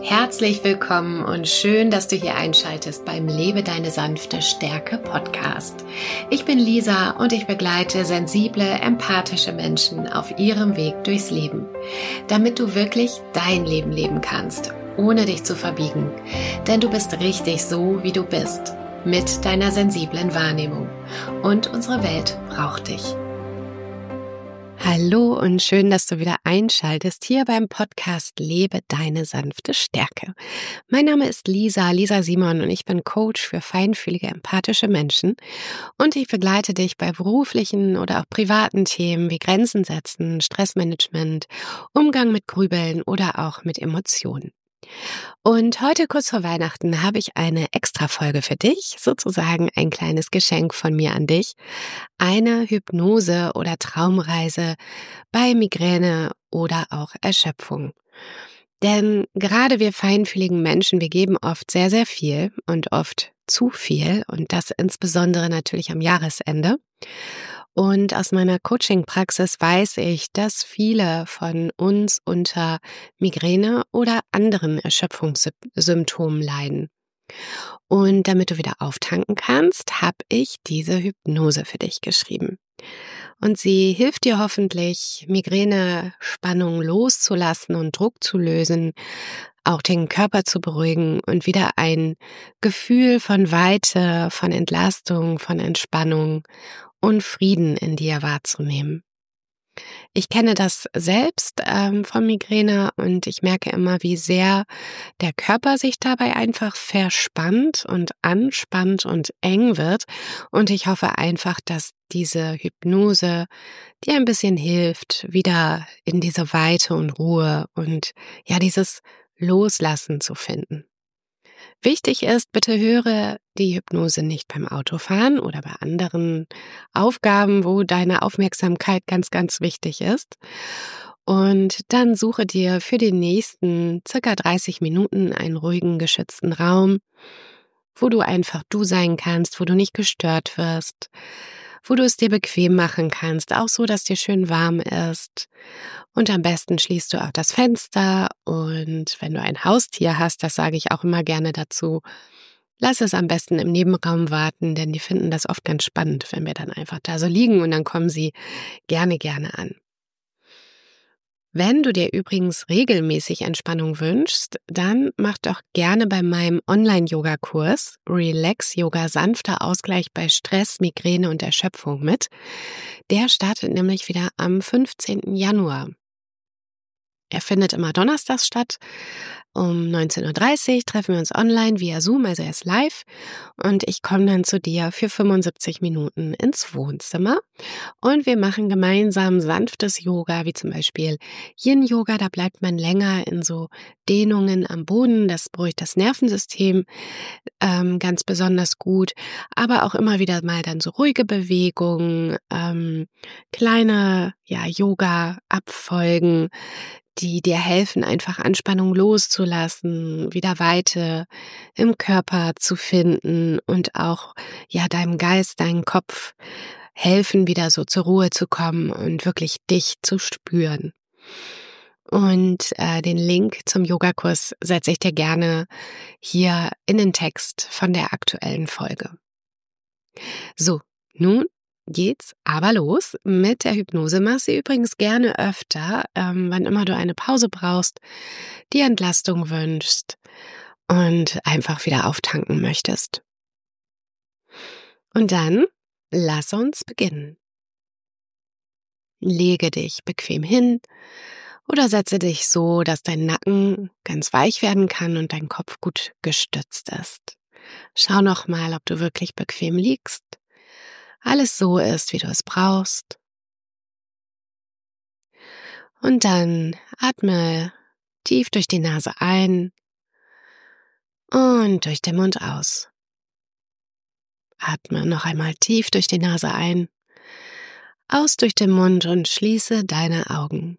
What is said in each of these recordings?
Herzlich willkommen und schön, dass du hier einschaltest beim Lebe deine sanfte Stärke Podcast. Ich bin Lisa und ich begleite sensible, empathische Menschen auf ihrem Weg durchs Leben, damit du wirklich dein Leben leben kannst, ohne dich zu verbiegen. Denn du bist richtig so, wie du bist, mit deiner sensiblen Wahrnehmung. Und unsere Welt braucht dich. Hallo und schön, dass du wieder einschaltest hier beim Podcast Lebe deine sanfte Stärke. Mein Name ist Lisa Simon und ich bin Coach für feinfühlige, empathische Menschen und ich begleite dich bei beruflichen oder auch privaten Themen wie Grenzen setzen, Stressmanagement, Umgang mit Grübeln oder auch mit Emotionen. Und heute kurz vor Weihnachten habe ich eine Extra-Folge für dich, sozusagen ein kleines Geschenk von mir an dich. Eine Hypnose- oder Traumreise bei Migräne oder auch Erschöpfung. Denn gerade wir feinfühligen Menschen, wir geben oft sehr, sehr viel und oft zu viel und das insbesondere natürlich am Jahresende. Und aus meiner Coaching-Praxis weiß ich, dass viele von uns unter Migräne oder anderen Erschöpfungssymptomen leiden. Und damit du wieder auftanken kannst, habe ich diese Hypnose für dich geschrieben. Und sie hilft dir hoffentlich, Migräne-Spannung loszulassen und Druck zu lösen, auch den Körper zu beruhigen und wieder ein Gefühl von Weite, von Entlastung, von Entspannung und Frieden in dir wahrzunehmen. Ich kenne das selbst von Migräne und ich merke immer, wie sehr der Körper sich dabei einfach verspannt und anspannt und eng wird. Und ich hoffe einfach, dass diese Hypnose dir ein bisschen hilft, wieder in diese Weite und Ruhe und ja, dieses Loslassen zu finden. Wichtig ist, bitte höre die Hypnose nicht beim Autofahren oder bei anderen Aufgaben, wo deine Aufmerksamkeit ganz, ganz wichtig ist. Und dann suche dir für die nächsten circa 30 Minuten einen ruhigen, geschützten Raum, wo du einfach du sein kannst, wo du nicht gestört wirst, wo du es dir bequem machen kannst, auch so, dass dir schön warm ist. Und am besten schließt du auch das Fenster und wenn du ein Haustier hast, das sage ich auch immer gerne dazu, lass es am besten im Nebenraum warten, denn die finden das oft ganz spannend, wenn wir dann einfach da so liegen und dann kommen sie gerne an. Wenn du dir übrigens regelmäßig Entspannung wünschst, dann mach doch gerne bei meinem Online-Yoga-Kurs Relax Yoga sanfter Ausgleich bei Stress, Migräne und Erschöpfung mit. Der startet nämlich wieder am 15. Januar. Er findet immer donnerstags statt. Um 19:30 Uhr treffen wir uns online via Zoom, also erst live. Und ich komme dann zu dir für 75 Minuten ins Wohnzimmer. Und wir machen gemeinsam sanftes Yoga, wie zum Beispiel Yin-Yoga. Da bleibt man länger in so Dehnungen am Boden. Das beruhigt das Nervensystem ganz besonders gut. Aber auch immer wieder mal dann so ruhige Bewegungen, kleine Yoga-Abfolgen, die dir helfen, einfach Anspannung loszulassen, wieder Weite im Körper zu finden und auch deinem Geist, deinem Kopf helfen, wieder so zur Ruhe zu kommen und wirklich dich zu spüren. Und den Link zum Yogakurs setze ich dir gerne hier in den Text von der aktuellen Folge. So, nun geht's aber los mit der Hypnose. Mach sie übrigens gerne öfter, wann immer du eine Pause brauchst, die Entlastung wünschst und einfach wieder auftanken möchtest. Und dann lass uns beginnen. Lege dich bequem hin oder setze dich so, dass dein Nacken ganz weich werden kann und dein Kopf gut gestützt ist. Schau noch mal, ob du wirklich bequem liegst. Alles so ist, wie du es brauchst. Und dann atme tief durch die Nase ein und durch den Mund aus. Atme noch einmal tief durch die Nase ein, aus durch den Mund und schließe deine Augen.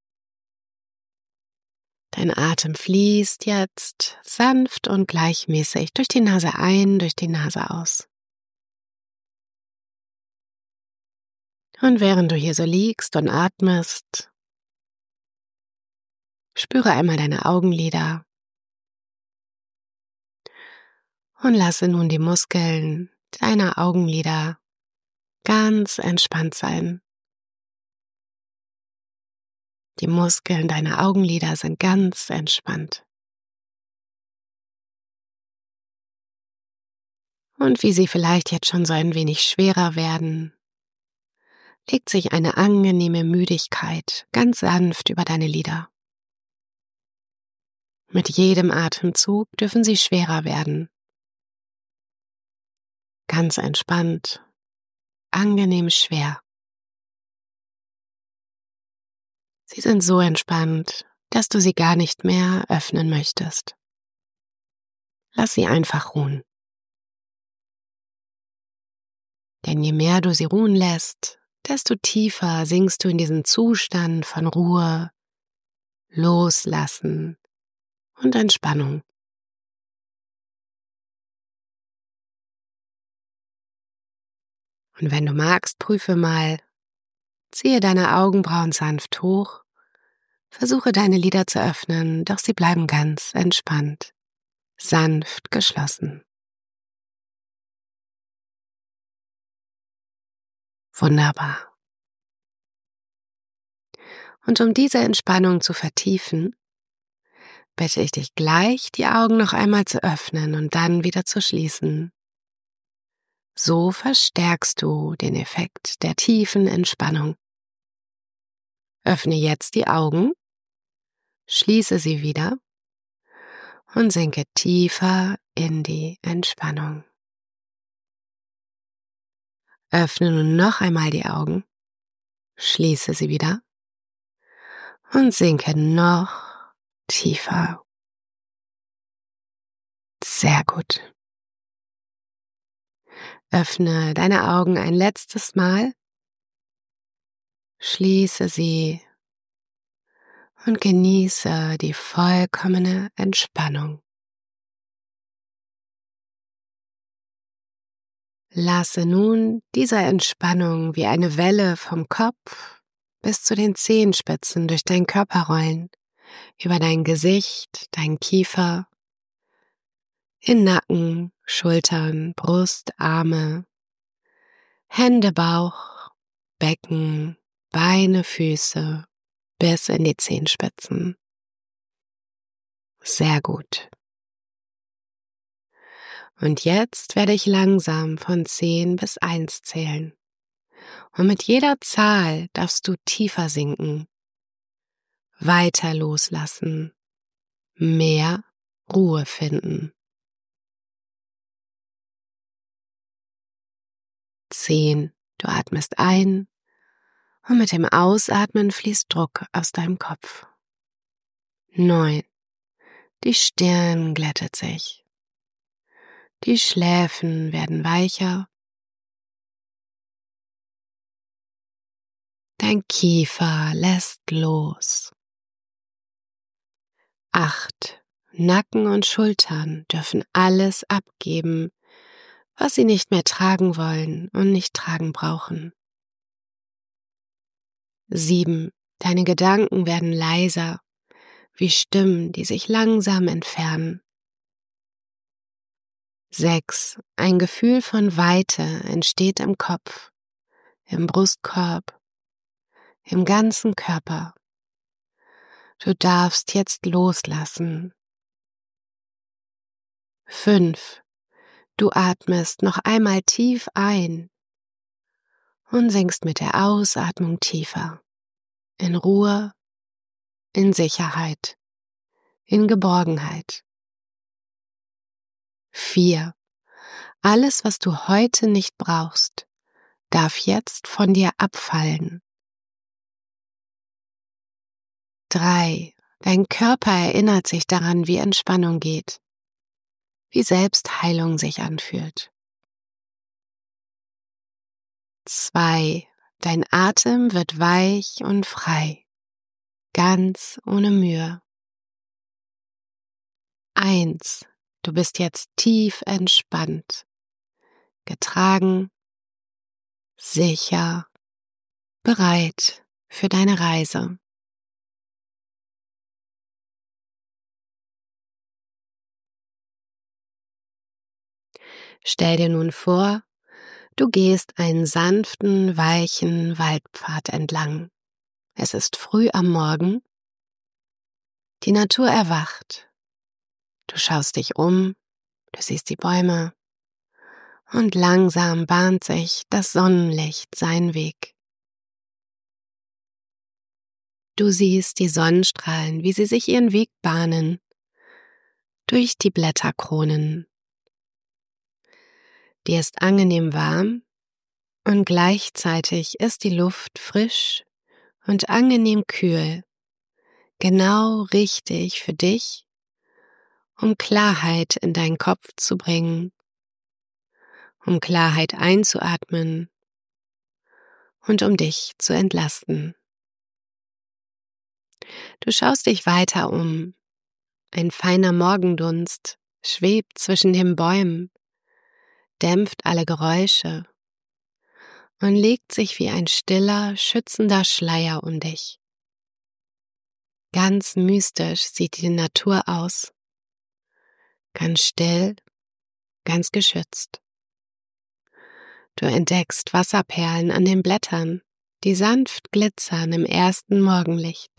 Dein Atem fließt jetzt sanft und gleichmäßig durch die Nase ein, durch die Nase aus. Und während du hier so liegst und atmest, spüre einmal deine Augenlider, Und lasse nun die Muskeln deiner Augenlider ganz entspannt sein. Die Muskeln deiner Augenlider sind ganz entspannt. Und wie sie vielleicht jetzt schon so ein wenig schwerer werden, legt sich eine angenehme Müdigkeit ganz sanft über deine Lider. Mit jedem Atemzug dürfen sie schwerer werden. Ganz entspannt, angenehm schwer. Sie sind so entspannt, dass du sie gar nicht mehr öffnen möchtest. Lass sie einfach ruhen. Denn je mehr du sie ruhen lässt, desto tiefer sinkst du in diesen Zustand von Ruhe, Loslassen und Entspannung. Und wenn du magst, prüfe mal, ziehe deine Augenbrauen sanft hoch, versuche deine Lider zu öffnen, doch sie bleiben ganz entspannt, sanft geschlossen. Wunderbar. Und um diese Entspannung zu vertiefen, bitte ich dich gleich, die Augen noch einmal zu öffnen und dann wieder zu schließen. So verstärkst du den Effekt der tiefen Entspannung. Öffne jetzt die Augen, schließe sie wieder und sinke tiefer in die Entspannung. Öffne nun noch einmal die Augen, schließe sie wieder und sinke noch tiefer. Sehr gut. Öffne deine Augen ein letztes Mal, schließe sie und genieße die vollkommene Entspannung. Lasse nun diese Entspannung wie eine Welle vom Kopf bis zu den Zehenspitzen durch deinen Körper rollen, über dein Gesicht, deinen Kiefer, in Nacken, Schultern, Brust, Arme, Hände, Bauch, Becken, Beine, Füße, bis in die Zehenspitzen. Sehr gut. Und jetzt werde ich langsam von 10 bis 1 zählen. Und mit jeder Zahl darfst du tiefer sinken, weiter loslassen, mehr Ruhe finden. 10. Du atmest ein und mit dem Ausatmen fließt Druck aus deinem Kopf. 9. Die Stirn glättet sich. Die Schläfen werden weicher. Dein Kiefer lässt los. 8. Nacken und Schultern dürfen alles abgeben, was sie nicht mehr tragen wollen und nicht tragen brauchen. 7. Deine Gedanken werden leiser, wie Stimmen, die sich langsam entfernen. 6. Ein Gefühl von Weite entsteht im Kopf, im Brustkorb, im ganzen Körper. Du darfst jetzt loslassen. 5. Du atmest noch einmal tief ein und sinkst mit der Ausatmung tiefer, in Ruhe, in Sicherheit, in Geborgenheit. 4. Alles, was du heute nicht brauchst, darf jetzt von dir abfallen. 3. Dein Körper erinnert sich daran, wie Entspannung geht, wie Selbstheilung sich anfühlt. 2. Dein Atem wird weich und frei, ganz ohne Mühe. 1. Du bist jetzt tief entspannt, getragen, sicher, bereit für deine Reise. Stell dir nun vor, du gehst einen sanften, weichen Waldpfad entlang. Es ist früh am Morgen. Die Natur erwacht. Du schaust dich um, du siehst die Bäume und langsam bahnt sich das Sonnenlicht seinen Weg. Du siehst die Sonnenstrahlen, wie sie sich ihren Weg bahnen durch die Blätterkronen. Dir ist angenehm warm und gleichzeitig ist die Luft frisch und angenehm kühl, genau richtig für dich, um Klarheit in deinen Kopf zu bringen, um Klarheit einzuatmen und um dich zu entlasten. Du schaust dich weiter um. Ein feiner Morgendunst schwebt zwischen den Bäumen, dämpft alle Geräusche und legt sich wie ein stiller, schützender Schleier um dich. Ganz mystisch sieht die Natur aus, ganz still, ganz geschützt. Du entdeckst Wasserperlen an den Blättern, die sanft glitzern im ersten Morgenlicht.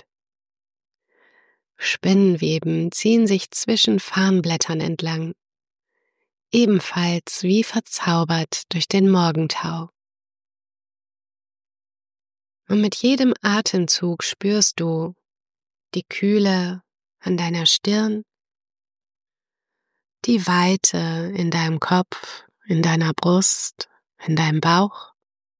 Spinnenweben ziehen sich zwischen Farnblättern entlang, ebenfalls wie verzaubert durch den Morgentau. Und mit jedem Atemzug spürst du die Kühle an deiner Stirn, die Weite in deinem Kopf, in deiner Brust, in deinem Bauch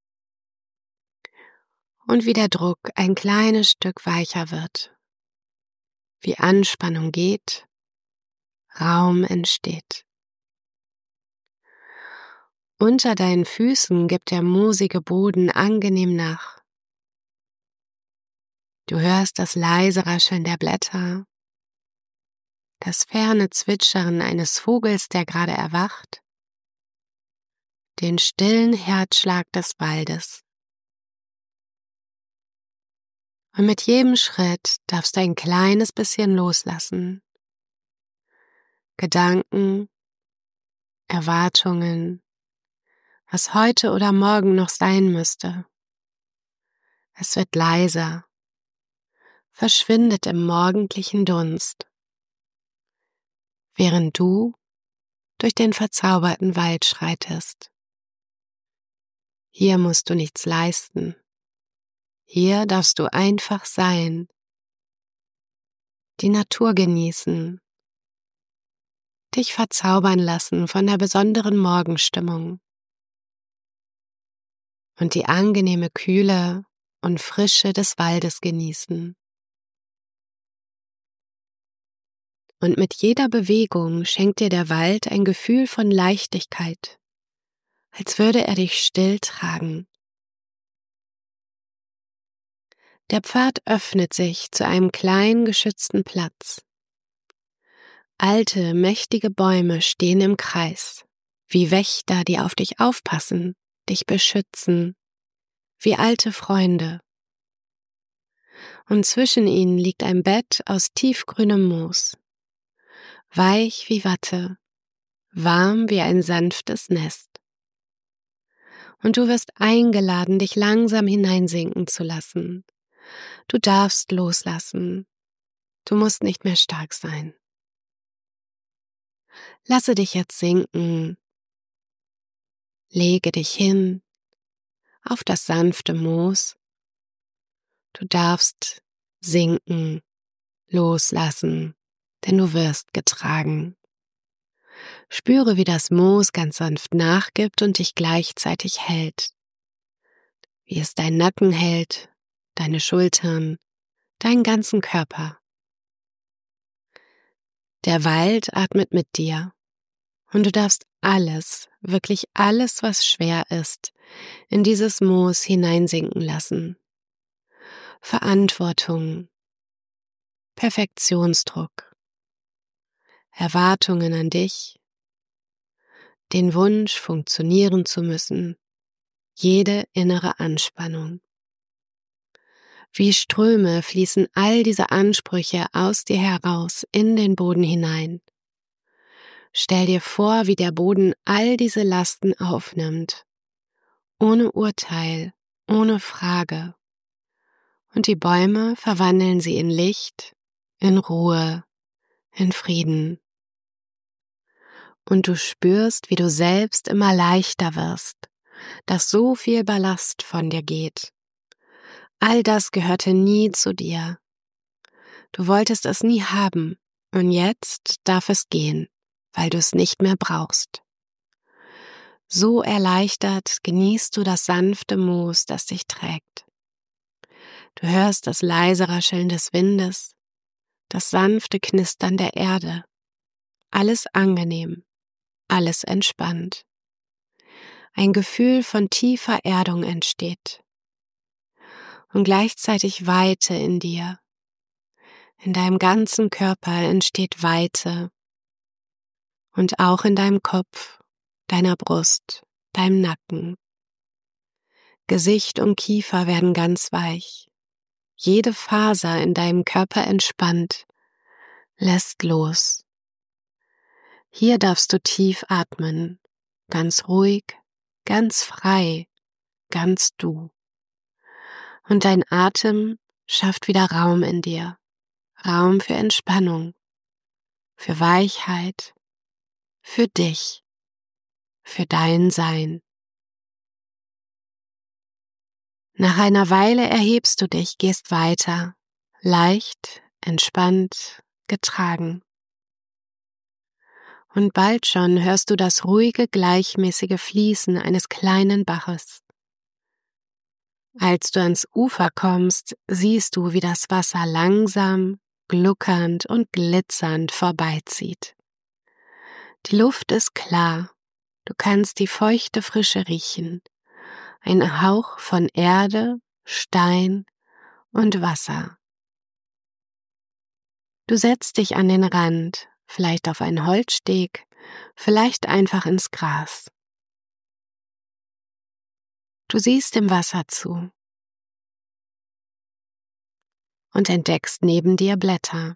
und wie der Druck ein kleines Stück weicher wird, wie Anspannung geht, Raum entsteht. Unter deinen Füßen gibt der moosige Boden angenehm nach. Du hörst das leise Rascheln der Blätter, das ferne Zwitschern eines Vogels, der gerade erwacht, den stillen Herzschlag des Waldes. Und mit jedem Schritt darfst du ein kleines bisschen loslassen. Gedanken, Erwartungen, was heute oder morgen noch sein müsste. Es wird leiser, verschwindet im morgendlichen Dunst, während du durch den verzauberten Wald schreitest. Hier musst du nichts leisten. Hier darfst du einfach sein, die Natur genießen, dich verzaubern lassen von der besonderen Morgenstimmung und die angenehme Kühle und Frische des Waldes genießen. Und mit jeder Bewegung schenkt dir der Wald ein Gefühl von Leichtigkeit, als würde er dich still tragen. Der Pfad öffnet sich zu einem kleinen geschützten Platz. Alte, mächtige Bäume stehen im Kreis, wie Wächter, die auf dich aufpassen, dich beschützen, wie alte Freunde. Und zwischen ihnen liegt ein Bett aus tiefgrünem Moos, weich wie Watte, warm wie ein sanftes Nest. Und du wirst eingeladen, dich langsam hineinsinken zu lassen. Du darfst loslassen. Du musst nicht mehr stark sein. Lasse dich jetzt sinken. Lege dich hin auf das sanfte Moos. Du darfst sinken, loslassen, denn du wirst getragen. Spüre, wie das Moos ganz sanft nachgibt und dich gleichzeitig hält. Wie es deinen Nacken hält, deine Schultern, deinen ganzen Körper. Der Wald atmet mit dir und du darfst alles, wirklich alles, was schwer ist, in dieses Moos hineinsinken lassen. Verantwortung, Perfektionsdruck, Erwartungen an dich, den Wunsch, funktionieren zu müssen, jede innere Anspannung. Wie Ströme fließen all diese Ansprüche aus dir heraus in den Boden hinein. Stell dir vor, wie der Boden all diese Lasten aufnimmt, ohne Urteil, ohne Frage. Und die Bäume verwandeln sie in Licht, in Ruhe, in Frieden. Und du spürst, wie du selbst immer leichter wirst, dass so viel Ballast von dir geht. All das gehörte nie zu dir. Du wolltest es nie haben und jetzt darf es gehen, weil du es nicht mehr brauchst. So erleichtert genießt du das sanfte Moos, das dich trägt. Du hörst das leise Rascheln des Windes, das sanfte Knistern der Erde. Alles angenehm, alles entspannt. Ein Gefühl von tiefer Erdung entsteht. Und gleichzeitig Weite in dir. In deinem ganzen Körper entsteht Weite. Und auch in deinem Kopf, deiner Brust, deinem Nacken. Gesicht und Kiefer werden ganz weich. Jede Faser in deinem Körper entspannt, lässt los. Hier darfst du tief atmen, ganz ruhig, ganz frei, ganz du. Und dein Atem schafft wieder Raum in dir, Raum für Entspannung, für Weichheit, für dich, für dein Sein. Nach einer Weile erhebst du dich, gehst weiter, leicht, entspannt, getragen. Und bald schon hörst du das ruhige, gleichmäßige Fließen eines kleinen Baches. Als du ans Ufer kommst, siehst du, wie das Wasser langsam, gluckernd und glitzernd vorbeizieht. Die Luft ist klar, du kannst die feuchte Frische riechen, ein Hauch von Erde, Stein und Wasser. Du setzt dich an den Rand, vielleicht auf einen Holzsteg, vielleicht einfach ins Gras. Du siehst dem Wasser zu und entdeckst neben dir Blätter.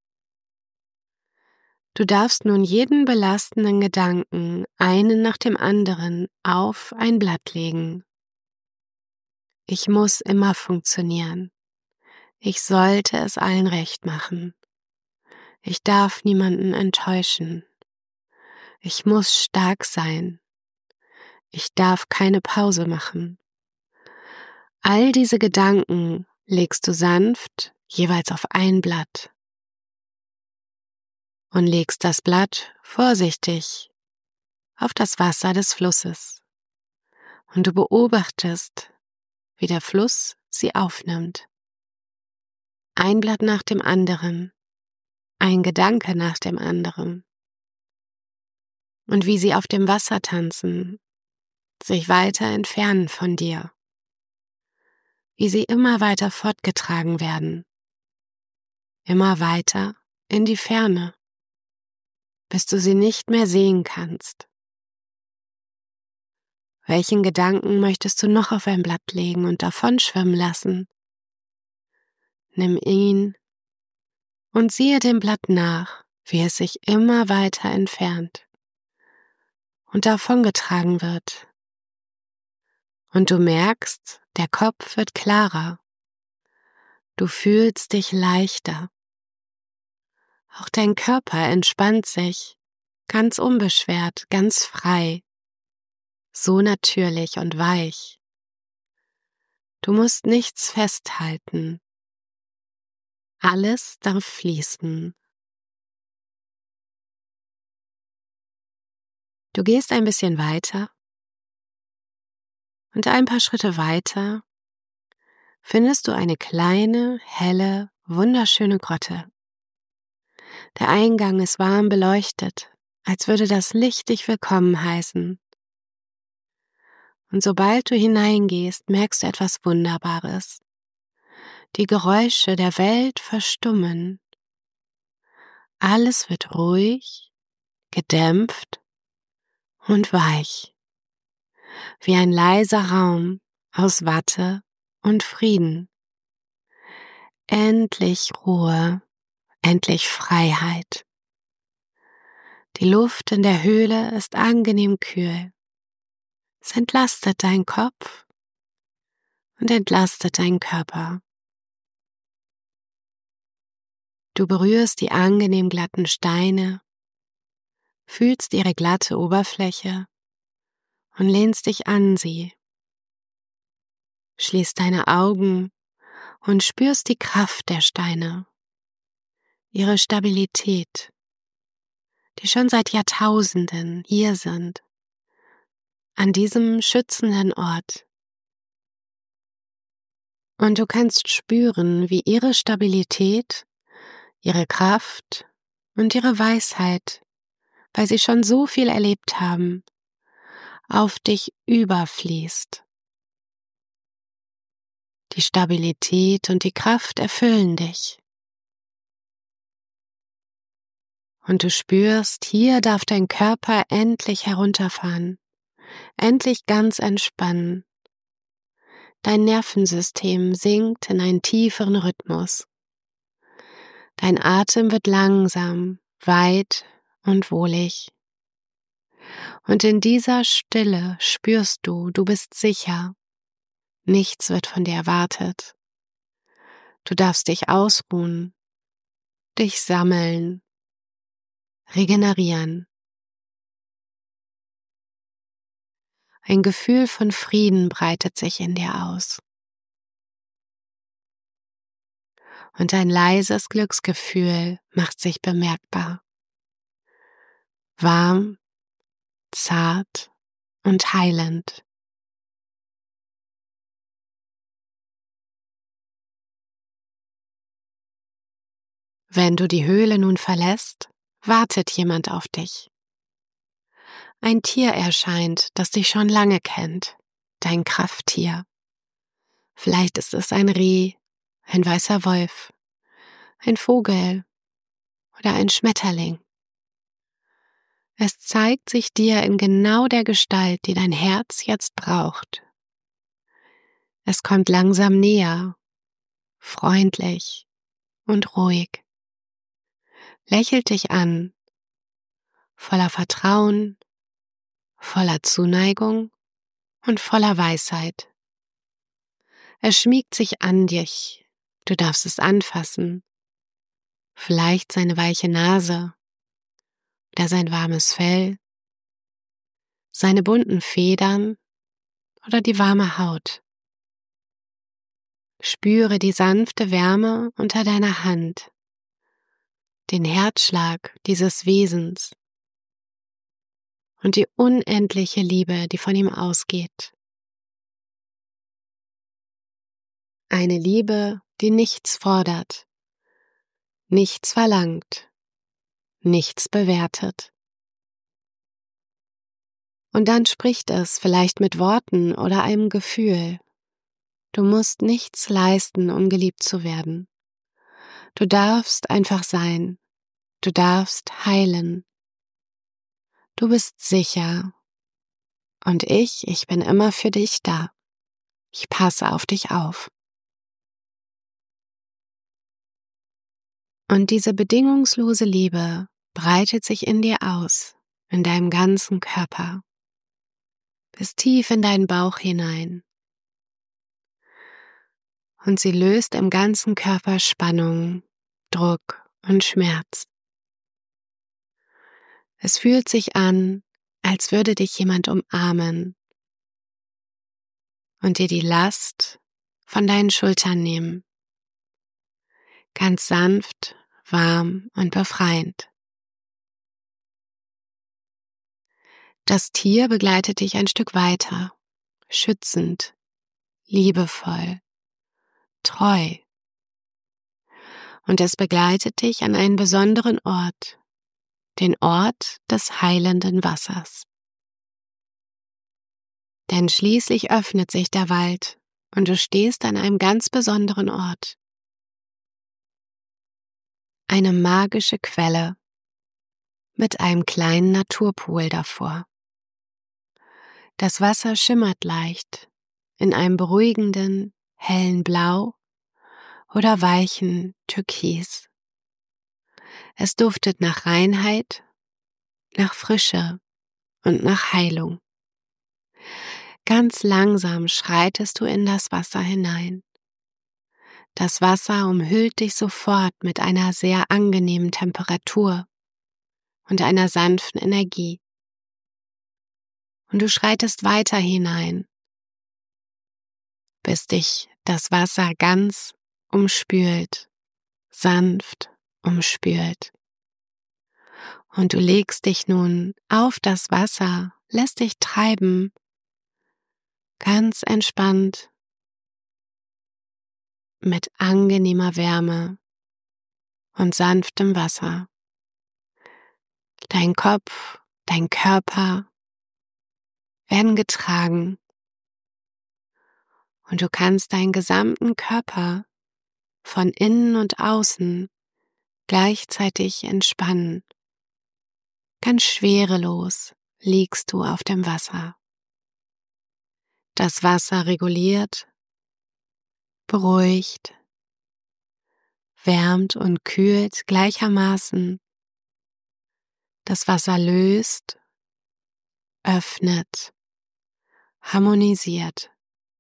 Du darfst nun jeden belastenden Gedanken, einen nach dem anderen, auf ein Blatt legen. Ich muss immer funktionieren. Ich sollte es allen recht machen. Ich darf niemanden enttäuschen. Ich muss stark sein. Ich darf keine Pause machen. All diese Gedanken legst du sanft jeweils auf ein Blatt und legst das Blatt vorsichtig auf das Wasser des Flusses. Und du beobachtest, wie der Fluss sie aufnimmt. Ein Blatt nach dem anderen, ein Gedanke nach dem anderen. Und wie sie auf dem Wasser tanzen, sich weiter entfernen von dir. Wie sie immer weiter fortgetragen werden. Immer weiter in die Ferne, bis du sie nicht mehr sehen kannst. Welchen Gedanken möchtest du noch auf ein Blatt legen und davon schwimmen lassen? Nimm ihn und siehe dem Blatt nach, wie es sich immer weiter entfernt und davongetragen wird. Und du merkst, der Kopf wird klarer. Du fühlst dich leichter. Auch dein Körper entspannt sich, ganz unbeschwert, ganz frei, so natürlich und weich. Du musst nichts festhalten. Alles darf fließen. Du gehst ein bisschen weiter und ein paar Schritte weiter findest du eine kleine, helle, wunderschöne Grotte. Der Eingang ist warm beleuchtet, als würde das Licht dich willkommen heißen. Und sobald du hineingehst, merkst du etwas Wunderbares. Die Geräusche der Welt verstummen. Alles wird ruhig, gedämpft und weich, wie ein leiser Raum aus Watte und Frieden. Endlich Ruhe, endlich Freiheit. Die Luft in der Höhle ist angenehm kühl. Es entlastet deinen Kopf und entlastet deinen Körper. Du berührst die angenehm glatten Steine, fühlst ihre glatte Oberfläche und lehnst dich an sie. Schließt deine Augen und spürst die Kraft der Steine, ihre Stabilität, die schon seit Jahrtausenden hier sind, an diesem schützenden Ort. Und du kannst spüren, wie ihre Stabilität, ihre Kraft und ihre Weisheit, weil sie schon so viel erlebt haben, auf dich überfließt. Die Stabilität und die Kraft erfüllen dich. Und du spürst, hier darf dein Körper endlich herunterfahren, endlich ganz entspannen. Dein Nervensystem sinkt in einen tieferen Rhythmus. Dein Atem wird langsam, weit und wohlig. Und in dieser Stille spürst du, du bist sicher. Nichts wird von dir erwartet. Du darfst dich ausruhen, dich sammeln, regenerieren. Ein Gefühl von Frieden breitet sich in dir aus. Und ein leises Glücksgefühl macht sich bemerkbar. Warm, zart und heilend. Wenn du die Höhle nun verlässt, wartet jemand auf dich. Ein Tier erscheint, das dich schon lange kennt, dein Krafttier. Vielleicht ist es ein Reh, ein weißer Wolf, ein Vogel oder ein Schmetterling. Es zeigt sich dir in genau der Gestalt, die dein Herz jetzt braucht. Es kommt langsam näher, freundlich und ruhig. Lächelt dich an, voller Vertrauen, voller Zuneigung und voller Weisheit. Es schmiegt sich an dich, du darfst es anfassen, vielleicht seine weiche Nase oder sein warmes Fell, seine bunten Federn oder die warme Haut. Spüre die sanfte Wärme unter deiner Hand, den Herzschlag dieses Wesens und die unendliche Liebe, die von ihm ausgeht. Eine Liebe, die nichts fordert, nichts verlangt, nichts bewertet. Und dann spricht es vielleicht mit Worten oder einem Gefühl. Du musst nichts leisten, um geliebt zu werden. Du darfst einfach sein. Du darfst heilen. Du bist sicher. Und ich bin immer für dich da. Ich passe auf dich auf. Und diese bedingungslose Liebe breitet sich in dir aus, in deinem ganzen Körper, bis tief in deinen Bauch hinein. Und sie löst im ganzen Körper Spannung, Druck und Schmerz. Es fühlt sich an, als würde dich jemand umarmen und dir die Last von deinen Schultern nehmen. Ganz sanft, warm und befreiend. Das Tier begleitet dich ein Stück weiter, schützend, liebevoll, treu. Und es begleitet dich an einen besonderen Ort, den Ort des heilenden Wassers. Denn schließlich öffnet sich der Wald und du stehst an einem ganz besonderen Ort. Eine magische Quelle mit einem kleinen Naturpool davor. Das Wasser schimmert leicht in einem beruhigenden, hellen Blau oder weichen Türkis. Es duftet nach Reinheit nach Frische und nach Heilung. Ganz langsam schreitest du in das Wasser hinein. Das Wasser umhüllt dich sofort mit einer sehr angenehmen Temperatur und einer sanften Energie. Und du schreitest weiter hinein, bis dich das Wasser ganz umspült, sanft umspült. Und du legst dich nun auf das Wasser, lässt dich treiben, ganz entspannt, mit angenehmer Wärme und sanftem Wasser. Dein Kopf, dein Körper werden getragen und du kannst deinen gesamten Körper von innen und außen gleichzeitig entspannen. Ganz schwerelos liegst du auf dem Wasser. Das Wasser reguliert, beruhigt, wärmt und kühlt gleichermaßen. Das Wasser löst, öffnet, harmonisiert.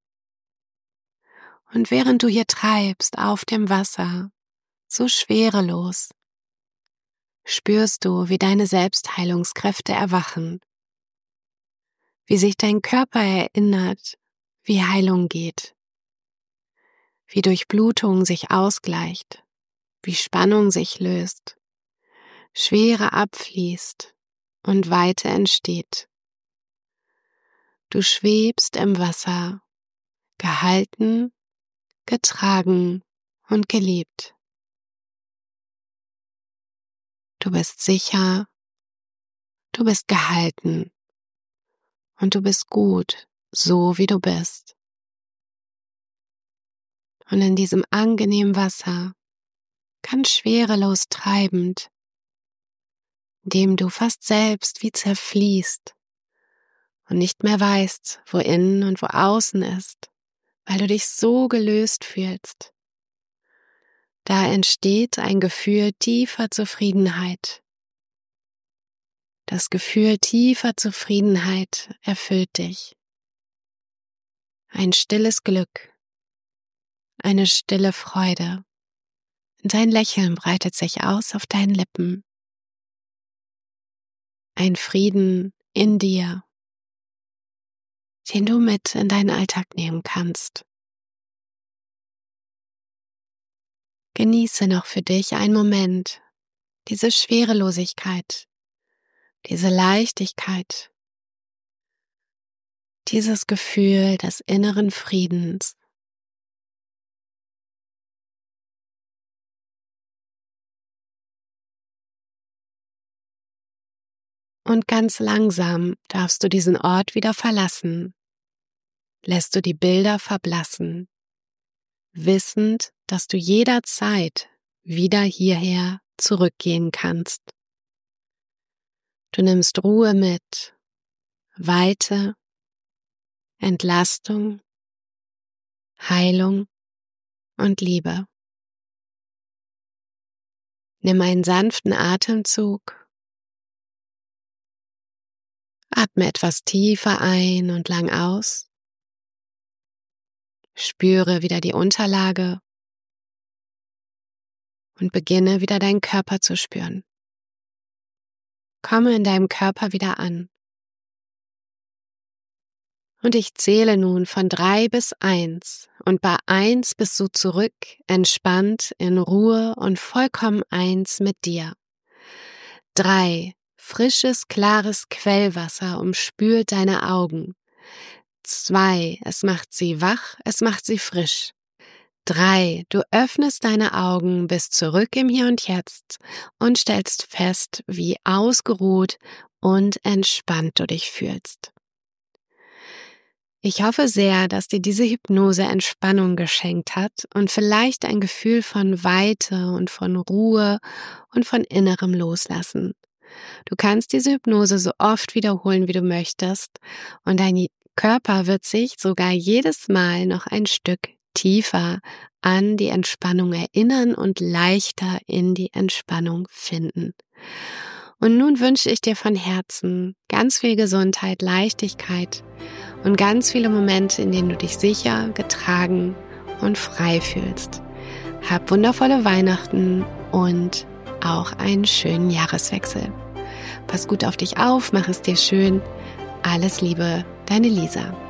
Und während du hier treibst auf dem Wasser, so schwerelos, spürst du, wie deine Selbstheilungskräfte erwachen, wie sich dein Körper erinnert, wie Heilung geht, wie Durchblutung sich ausgleicht, wie Spannung sich löst, Schwere abfließt und Weite entsteht. Du schwebst im Wasser, gehalten, getragen und geliebt. Du bist sicher, du bist gehalten und du bist gut, so wie du bist. Und in diesem angenehmen Wasser, ganz schwerelos treibend, in dem du fast selbst wie zerfließt und nicht mehr weißt, wo innen und wo außen ist, weil du dich so gelöst fühlst. Da entsteht ein Gefühl tiefer Zufriedenheit. Das Gefühl tiefer Zufriedenheit erfüllt dich. Ein stilles Glück, eine stille Freude. Dein Lächeln breitet sich aus auf deinen Lippen. Ein Frieden in dir, den du mit in deinen Alltag nehmen kannst. Genieße noch für dich einen Moment diese Schwerelosigkeit, diese Leichtigkeit, dieses Gefühl des inneren Friedens. Und ganz langsam darfst du diesen Ort wieder verlassen. Lässt du die Bilder verblassen, wissend, dass du jederzeit wieder hierher zurückgehen kannst. Du nimmst Ruhe mit, Weite, Entlastung, Heilung und Liebe. Nimm einen sanften Atemzug. Atme etwas tiefer ein und lang aus. Spüre wieder die Unterlage und beginne wieder deinen Körper zu spüren. Komme in deinem Körper wieder an. Und ich zähle nun von 3 bis 1 und bei 1 bist du zurück, entspannt, in Ruhe und vollkommen eins mit dir. 3. Frisches, klares Quellwasser umspült deine Augen. 2. Es macht sie wach, es macht sie frisch. 3. Du öffnest deine Augen, bist zurück im Hier und Jetzt und stellst fest, wie ausgeruht und entspannt du dich fühlst. Ich hoffe sehr, dass dir diese Hypnose Entspannung geschenkt hat und vielleicht ein Gefühl von Weite und von Ruhe und von innerem Loslassen. Du kannst diese Hypnose so oft wiederholen, wie du möchtest, und dein Körper wird sich sogar jedes Mal noch ein Stück tiefer an die Entspannung erinnern und leichter in die Entspannung finden. Und nun wünsche ich dir von Herzen ganz viel Gesundheit, Leichtigkeit und ganz viele Momente, in denen du dich sicher, getragen und frei fühlst. Hab wundervolle Weihnachten und auch einen schönen Jahreswechsel. Pass gut auf dich auf, mach es dir schön. Alles Liebe, deine Lisa.